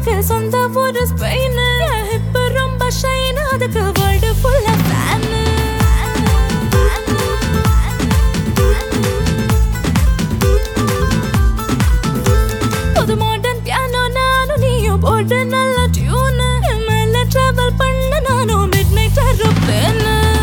எனக்கு சொந்த ஒரு ஸ்பெயின் ஹிப் ரொம்ப ஷைன் அதுக்கு வேர்ல்டு ஃபுல்லா ஃபேன் புது மாடர்ன் பியானோ நானும் நீயும் போட்டு நல்ல டியூன் மேல டிராவல் பண்ண நானும் மிட் நைட் ஏரோப்ளேன்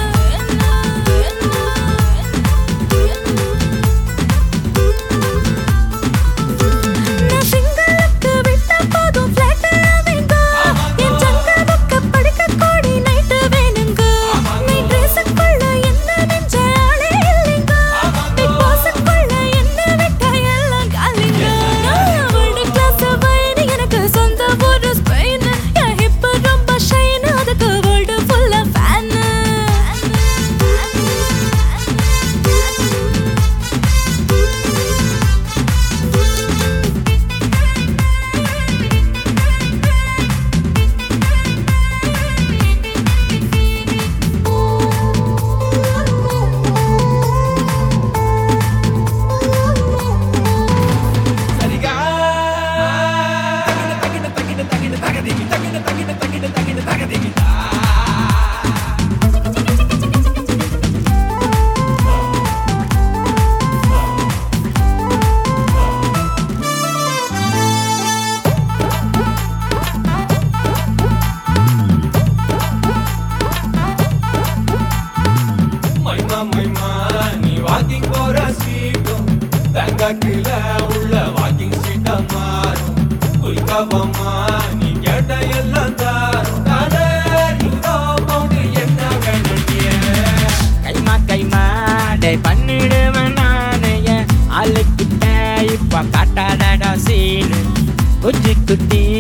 கீழ உள்ள வாக்கிங் சீட்டா மாறும் குயிக்காவம்மா நீ கேட்ட எல்லாம் என்ன வேணும் கைமா டே பண்ணிடுவேன் நானே ஆளுக்கிட்ட இப்ப காட்டாடா சீனு குச்சி குட்டி